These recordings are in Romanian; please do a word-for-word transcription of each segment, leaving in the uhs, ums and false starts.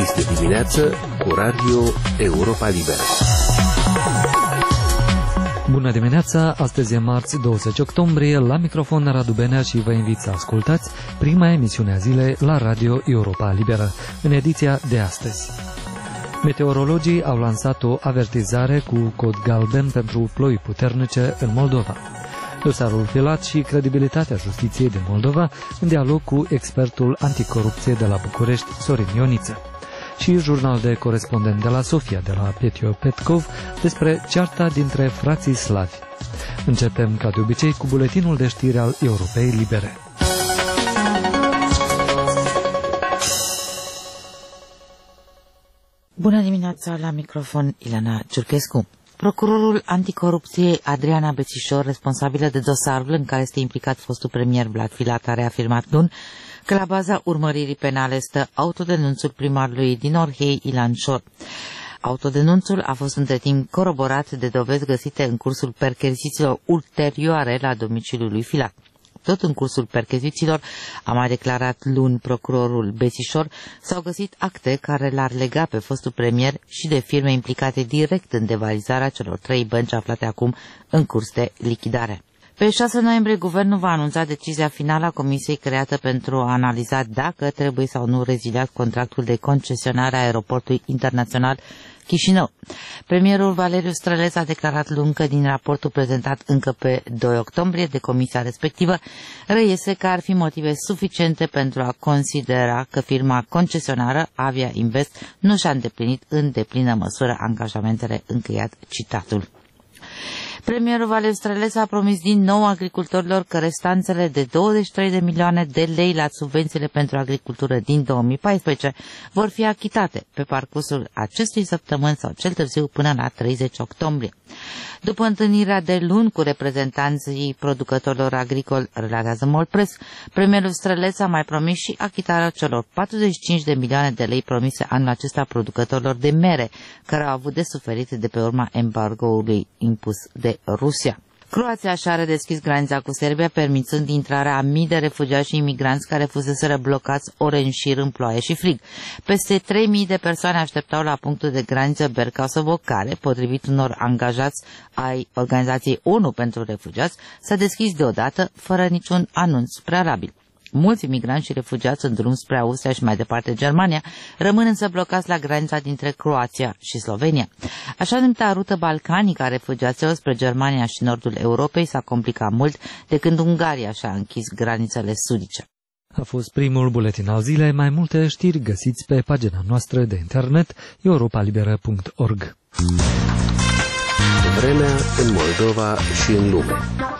Este dimineață cu Radio Europa Liberă. Bună dimineața, astăzi e marți douăzeci octombrie, la microfon Radu Benea și vă invit să ascultați prima emisiune a zilei la Radio Europa Liberă, în ediția de astăzi. Meteorologii au lansat o avertizare cu cod galben pentru ploi puternice în Moldova. Dosarul filat și credibilitatea justiției din Moldova în dialog cu expertul anticorupție de la București, Sorin Ioniță. Și jurnal de corespondent de la Sofia, de la Petio Petkov, despre cearta dintre frații slavi. Începem, ca de obicei, cu buletinul de știri al Europei Libere. Bună dimineața, la microfon Ileana Ciurchescu. Procurorul anticorupției Adriana Bețișor, responsabilă de dosarul în care este implicat fostul premier Vlad Filat, a reafirmat luni că la baza urmăririi penale stă autodenunțul primarului din Orhei, Ilan Șor. Autodenunțul a fost între timp coroborat de dovezi găsite în cursul perchezițiilor ulterioare la domiciliul lui Filat. Tot în cursul perchezițiilor, a mai declarat luni procurorul Bețișor, s-au găsit acte care l-ar lega pe fostul premier și de firme implicate direct în devalizarea celor trei bănci aflate acum în curs de lichidare. Pe șase noiembrie, guvernul va anunța decizia finală a comisiei creată pentru a analiza dacă trebuie sau nu reziliat contractul de concesionare a aeroportului internațional Chișinău. Premierul Valeriu Străleț a declarat luni că din raportul prezentat încă pe doi octombrie de comisia respectivă reiese că ar fi motive suficiente pentru a considera că firma concesionară Avia Invest nu și-a îndeplinit în deplină măsură angajamentele, încheiat citatul. Premierul Valeriu Străleț a promis din nou agricultorilor că restanțele de douăzeci și trei de milioane de lei la subvențiile pentru agricultură din două mii paisprezece vor fi achitate pe parcursul acestui săptămâni sau cel târziu până la treizeci octombrie. După întâlnirea de luni cu reprezentanții producătorilor agricoli, relatează Molpress, premierul Străleț a mai promis și achitarea celor patruzeci și cinci de milioane de lei promise anul acesta producătorilor de mere, care au avut de suferit de pe urma embargoului impus de Rusia. Croația și-a redeschis granița cu Serbia, permițând intrarea a mii de refugiați și imigranți care fuseseră blocați ore în șir în ploaie și frig. Peste trei mii de persoane așteptau la punctul de graniță Bercasovo, care, potrivit unor angajați ai Organizației ONU pentru Refugiați, s-a deschis deodată, fără niciun anunț prealabil. Mulți imigranți și refugiați în drum spre Austria și mai departe Germania rămân însă blocați la granița dintre Croația și Slovenia. Așa numită rută balcanică a refugiaților spre Germania și nordul Europei s-a complicat mult de când Ungaria și-a închis granițele sudice. A fost primul buletin al zilei. Mai multe știri găsiți pe pagina noastră de internet europa liberă punct org. Vremea în Moldova și în lume.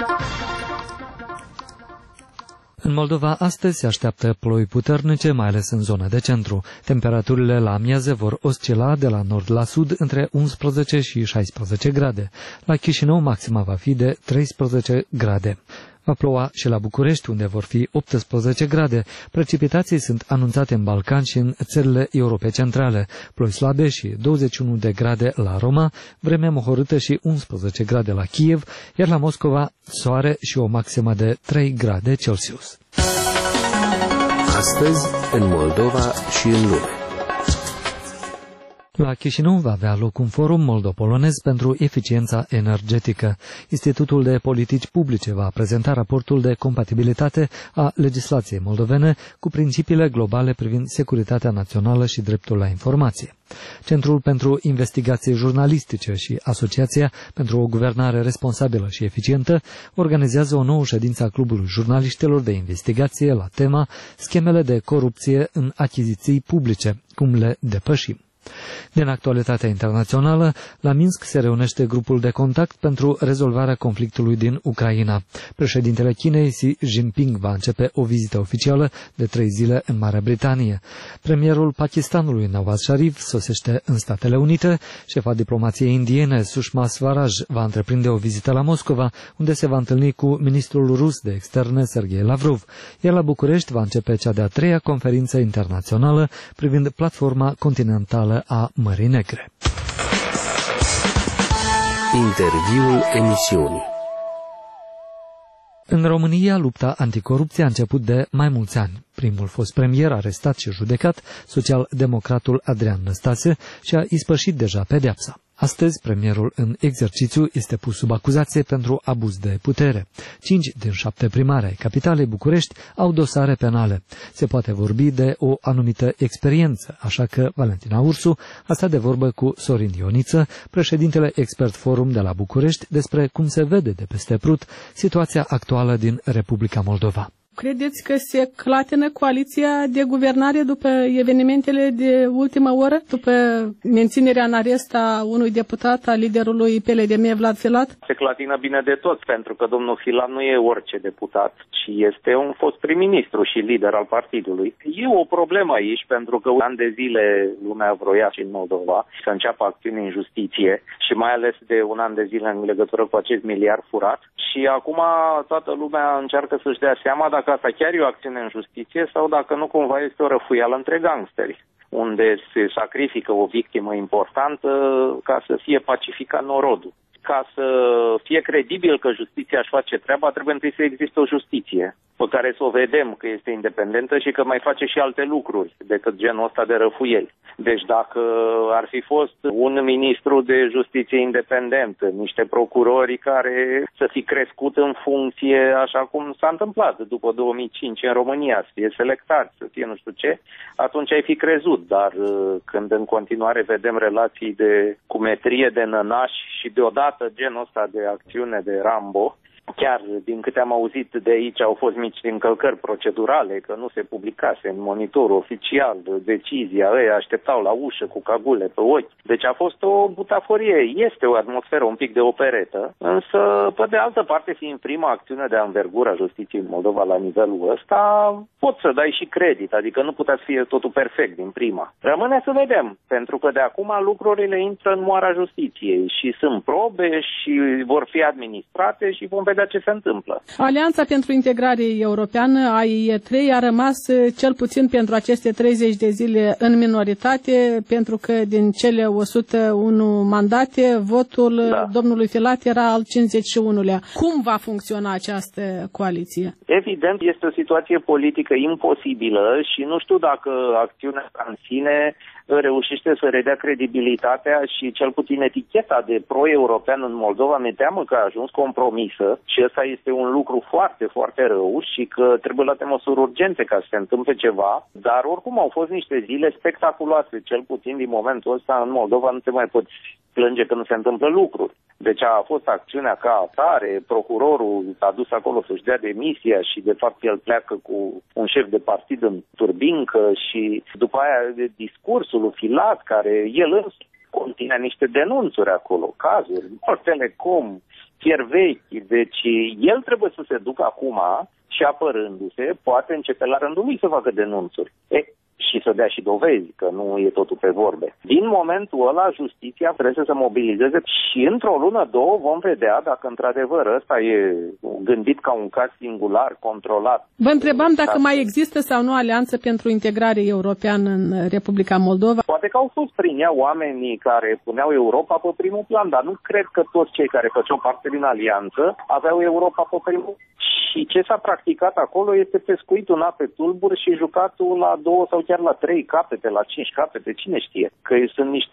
În Moldova astăzi se așteaptă ploi puternice, mai ales în zona de centru. Temperaturile la amiază vor oscila de la nord la sud între unsprezece și șaisprezece grade. La Chișinău maxima va fi de treisprezece grade. Va ploua și la București, unde vor fi optsprezece grade. Precipitații sunt anunțate în Balcan și în țările Europei Centrale. Ploi slabe și douăzeci și unu de grade la Roma, vreme mohorâtă și unsprezece grade la Kiev, iar la Moscova soare și o maximă de trei grade Celsius. Astăzi, în Moldova și în lume. La Chișinău va avea loc un forum moldo-polonez pentru eficiența energetică. Institutul de Politici Publice va prezenta raportul de compatibilitate a legislației moldovene cu principiile globale privind securitatea națională și dreptul la informație. Centrul pentru Investigații Jurnalistice și Asociația pentru o Guvernare Responsabilă și Eficientă organizează o nouă ședință a Clubului Jurnaliștilor de Investigație la tema Schemele de corupție în achiziții publice, cum le depășim. Din actualitatea internațională, la Minsk se reunește grupul de contact pentru rezolvarea conflictului din Ucraina. Președintele Chinei Xi Jinping va începe o vizită oficială de trei zile în Marea Britanie. Premierul Pakistanului Nawaz Sharif sosește în Statele Unite. Șefa diplomației indiene Sushma Swaraj va întreprinde o vizită la Moscova, unde se va întâlni cu ministrul rus de externe Sergei Lavrov. Iar la București va începe cea de-a treia conferință internațională privind platforma continentală a Mării Negre. Interviul emisiunii. În România, lupta anticorupție a început de mai mulți ani. primul fost premier arestat și judecat, social-democratul Adrian Năstase, și-a ispășit deja pedeapsa. Astăzi, premierul în exercițiu este pus sub acuzație pentru abuz de putere. Cinci din șapte primari ai capitalei București au dosare penale. Se poate vorbi de o anumită experiență, așa că Valentina Ursu a stat de vorbă cu Sorin Ioniță, președintele Expert Forum de la București, despre cum se vede de peste Prut situația actuală din Republica Moldova. Credeți că se clatină coaliția de guvernare după evenimentele de ultimă oră, după menținerea în arest a unui deputat, a liderului P L D M, Vlad Filat? Se clatină bine de tot, pentru că domnul Filat nu e orice deputat, ci este un fost prim-ministru și lider al partidului. E o problemă aici, pentru că un an de zile lumea vroia și în Moldova să înceapă acțiuni în justiție și mai ales de un an de zile în legătură cu acest miliard furat. Și acum toată lumea încearcă să-și dea seama dacă asta chiar e o acțiune în justiție sau dacă nu cumva este o răfuială între gangsteri, unde se sacrifică o victimă importantă ca să fie pacificat norodul. Ca să fie credibil că justiția își face treaba, trebuie întâi să existe o justiție pe care să o vedem că este independentă și că mai face și alte lucruri decât genul ăsta de răfuieli. Deci dacă ar fi fost un ministru de justiție independent, niște procurori care să fi crescut în funcție așa cum s-a întâmplat după două mii cinci în România, să fie selectați, să fie nu știu ce, atunci ai fi crezut. Dar când în continuare vedem relații de cumetrie, de nănași și deodată genul ăsta de acțiune de Rambo, chiar din câte am auzit de aici au fost mici încălcări procedurale, că nu se publicase în monitorul oficial decizia, ei așteptau la ușă cu cagule pe ochi. Deci a fost o butaforie, este o atmosferă un pic de operetă, însă pe de altă parte, fiind prima acțiune de anvergură a justiției în Moldova la nivelul ăsta, poți să dai și credit, adică nu putea să fie totul perfect din prima. Rămâne să vedem, pentru că de acum lucrurile intră în moara justiției și sunt probe și vor fi administrate și vom vedea ce se întâmplă. Alianța pentru Integrare Europeană, A I E trei, a rămas cel puțin pentru aceste treizeci de zile în minoritate, pentru că din cele o sută unu mandate, votul da. domnului Filat era al cincizeci și unu-lea. Cum va funcționa această coaliție? Evident, este o situație politică imposibilă și nu știu dacă acțiunea în sine reușește să redea credibilitatea și cel puțin eticheta de pro-european în Moldova. Mi-e teamă că a ajuns compromisă și ăsta este un lucru foarte, foarte rău și că trebuie luate măsuri urgente ca să se întâmple ceva, dar oricum au fost niște zile spectaculoase, cel puțin din momentul ăsta în Moldova nu te mai poți plânge că nu se întâmplă lucruri. Deci a fost acțiunea ca atare, procurorul s-a dus acolo să-și dea demisia și de fapt el pleacă cu un șef de partid în turbincă și după aia discursul lui Filat, care el însuși conține niște denunțuri acolo, cazuri, Telecom, fier vechi, deci el trebuie să se ducă acum și apărându-se, poate începe la rândul lui să facă denunțuri. E, și să dea și dovezi, că nu e totul pe vorbe. Din momentul ăla, justiția trebuie să se mobilizeze și într-o lună, două vom vedea dacă într-adevăr ăsta e gândit ca un caz singular, controlat. Vă întrebam dacă mai există sau nu alianță pentru integrare europeană în Republica Moldova. Poate că au fost prin ea oamenii care puneau Europa pe primul plan, dar nu cred că toți cei care făceau parte din alianță aveau Europa pe primul. Și ce s-a practicat acolo este pescuitul în ape tulburi și jucatul la două sau chiar la trei capete, la cinci capete, cine știe, că sunt niște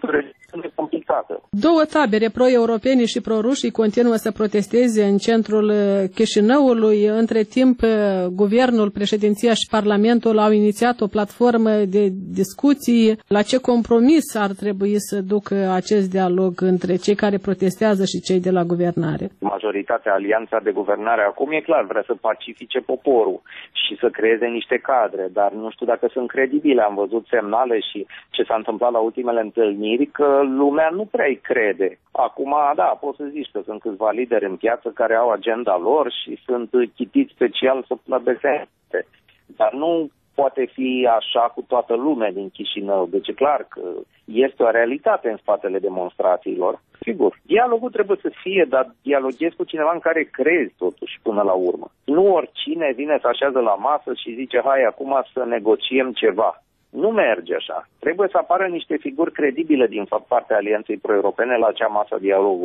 e complicată. Două tabere, pro-europeni și pro-ruși, continuă să protesteze în centrul Chișinăului. Între timp, guvernul, președinția și parlamentul au inițiat o platformă de discuții. La ce compromis ar trebui să ducă acest dialog între cei care protestează și cei de la guvernare? Majoritatea, alianța de guvernare acum e clar, vrea să pacifice poporul și să creeze niște cadre, dar nu știu dacă sunt credibile. Am văzut semnale și ce s-a întâmplat la ultimele întâlniri, că lumea nu prea îi crede. Acum, da, poți să zici că sunt câțiva lideri în piață care au agenda lor și sunt chitiți special să plăbeze, dar nu poate fi așa cu toată lumea din Chișinău. Deci e clar că este o realitate în spatele demonstrațiilor. Sigur, dialogul trebuie să fie, dar dialoghezi cu cineva în care crezi totuși până la urmă. Nu oricine vine să așează la masă și zice, hai acum să negociem ceva. Nu merge așa. Trebuie să apară niște figuri credibile din partea Alianței Pro-Europene la acea masă dialogului.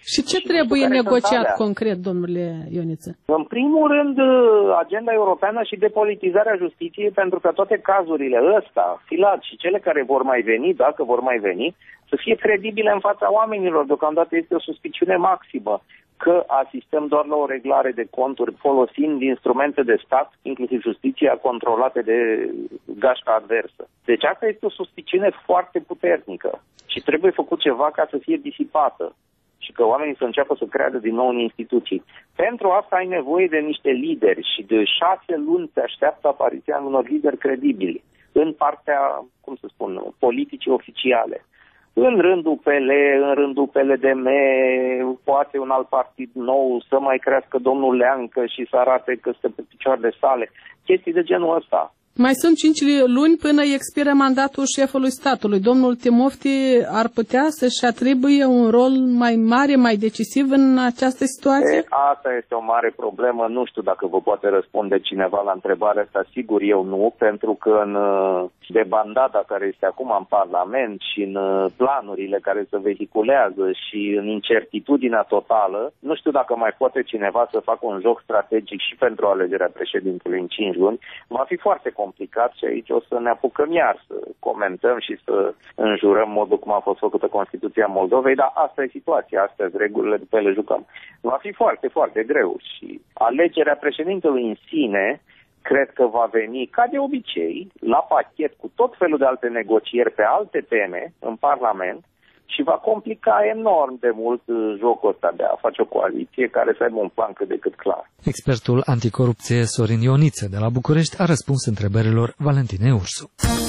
Și ce și trebuie negociat alea. concret, domnule Ioniță? În primul rând, agenda europeană și depolitizarea justiției, pentru că toate cazurile ăsta, Filat și cele care vor mai veni, dacă vor mai veni, să fie credibile în fața oamenilor. Deocamdată este o suspiciune maximă că asistăm doar la o reglare de conturi folosind instrumente de stat, inclusiv justiția, controlate de gașca adversă. Deci asta este o suspiciune foarte puternică și trebuie făcut ceva ca să fie disipată și că oamenii să înceapă să creadă din nou în instituții. Pentru asta ai nevoie de niște lideri și de șase luni te așteaptă apariția unor lideri credibili în partea, cum să spun, politicii oficiale. În rândul P L, în rândul P L D M, poate un alt partid nou să mai crească domnul Leancă și să arate că stă pe picioarele sale. Chestii de genul ăsta. Mai sunt cinci luni până expiră mandatul șefului statului. Domnul Timofti ar putea să-și atribuie un rol mai mare, mai decisiv în această situație? E, asta este o mare problemă. Nu știu dacă vă poate răspunde cineva la întrebarea asta. Sigur eu nu, pentru că în debandada care este acum în Parlament și în planurile care se vehiculează și în incertitudinea totală, nu știu dacă mai poate cineva să facă un joc strategic și pentru alegerea președintelui în cinci luni. Va fi foarte complicat și aici o să ne apucăm iar să comentăm și să înjurăm modul cum a fost făcută Constituția Moldovei, dar asta e situația, astăzi regulile după ele jucăm. Va fi foarte, foarte greu și alegerea președintelui în sine cred că va veni, ca de obicei, la pachet cu tot felul de alte negocieri pe alte teme în Parlament și va complica enorm de mult jocul ăsta de a face o coaliție care să aibă un plan cât de cât clar. Expertul anticorupție Sorin Ioniță de la București a răspuns întrebărilor Valentinei Ursu.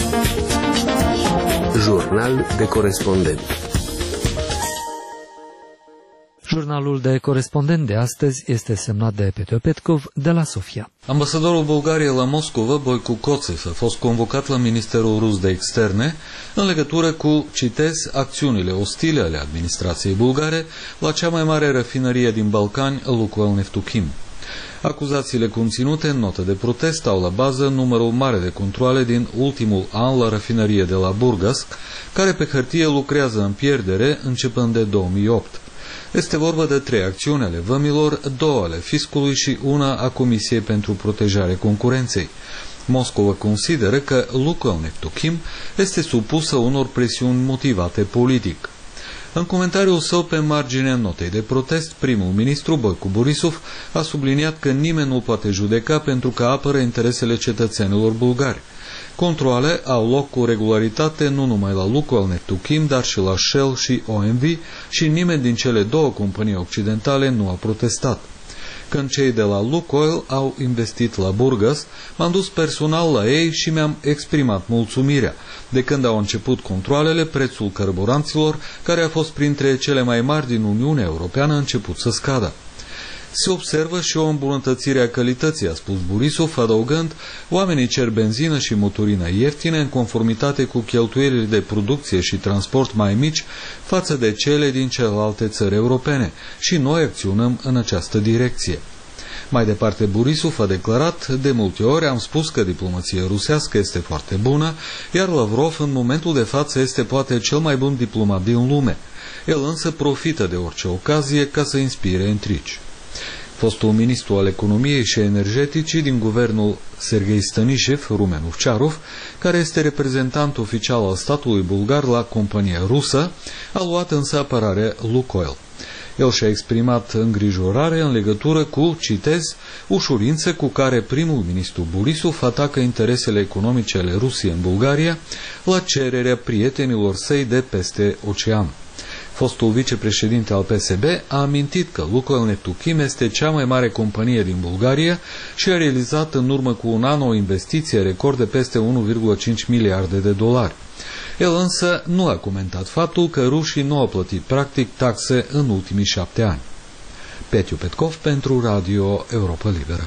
Jurnal de corespondent. Jurnalul de corespondent de astăzi este semnat de Petru Petkov de la Sofia. Ambasadorul Bulgariei la Moscova, Boicu Koțev, a fost convocat la Ministerul Rus de Externe în legătură cu, citez, acțiunile ostile ale administrației bulgare la cea mai mare rafinărie din Balcani, Lukoil Neftuchim. Acuzațiile conținute în notă de protest au la bază numărul mare de controale din ultimul an la rafinărie de la Burgas, care pe hârtie lucrează în pierdere începând de două mii opt. Este vorba de trei acțiuni ale vămilor, două ale fiscului și una a Comisiei pentru Protejare Concurenței. Moscova consideră că Lukoil Neftuchim este supusă unor presiuni motivate politic. În comentariul său pe marginea notei de protest, primul ministru Boicu Borisov a subliniat că nimeni nu poate judeca pentru că apără interesele cetățenilor bulgari. Controale au loc cu regularitate nu numai la Lukoil Neftuchim, dar și la Shell și O M V și nimeni din cele două companii occidentale nu a protestat. Când cei de la Lukoil au investit la Burgas, m-am dus personal la ei și mi-am exprimat mulțumirea. De când au început controalele, prețul carburanților, care a fost printre cele mai mari din Uniunea Europeană, a început să scadă. Se observă și o îmbunătățire a calității, a spus Borisov, adăugând, oamenii cer benzină și motorină ieftine în conformitate cu cheltuielile de producție și transport mai mici față de cele din celelalte țări europene și noi acționăm în această direcție. Mai departe, Borisov a declarat, de multe ori am spus că diplomația rusească este foarte bună, iar Lavrov în momentul de față este poate cel mai bun diplomat din lume. El însă profită de orice ocazie ca să inspire intrigi. Fostul ministru al economiei și energeticii din guvernul Serghei Stănișev, Rumen Ovciarov, care este reprezentant oficial al statului bulgar la compania rusă, a luat însă apărarea Lukoil. El și-a exprimat îngrijorare în legătură cu, citez, ușurință cu care primul ministru Borisov atacă interesele economice ale Rusiei în Bulgaria la cererea prietenilor săi de peste ocean. Fostul vicepreședinte al P S B a amintit că Lukoil Neftuchim este cea mai mare companie din Bulgaria și a realizat în urmă cu un an o investiție record de peste unu virgulă cinci miliarde de dolari. El însă nu a comentat faptul că rușii nu au plătit practic taxe în ultimii șapte ani. Petru Petkov pentru Radio Europa Liberă.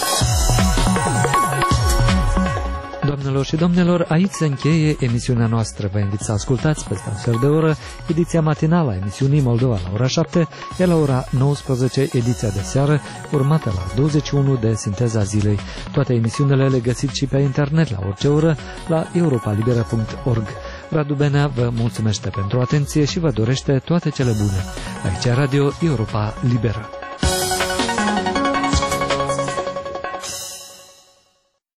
Doamnelor și domnilor, aici se încheie emisiunea noastră. Vă invit să ascultați peste un sfert de oră ediția matinală a emisiunii Moldova la ora șapte, iar la ora nouăsprezece ediția de seară, urmată la douăzeci și unu de Sinteza Zilei. Toate emisiunile le găsiți și pe internet la orice oră la europa libera punct org. Radu Benea vă mulțumește pentru atenție și vă dorește toate cele bune. Aici Radio Europa Liberă.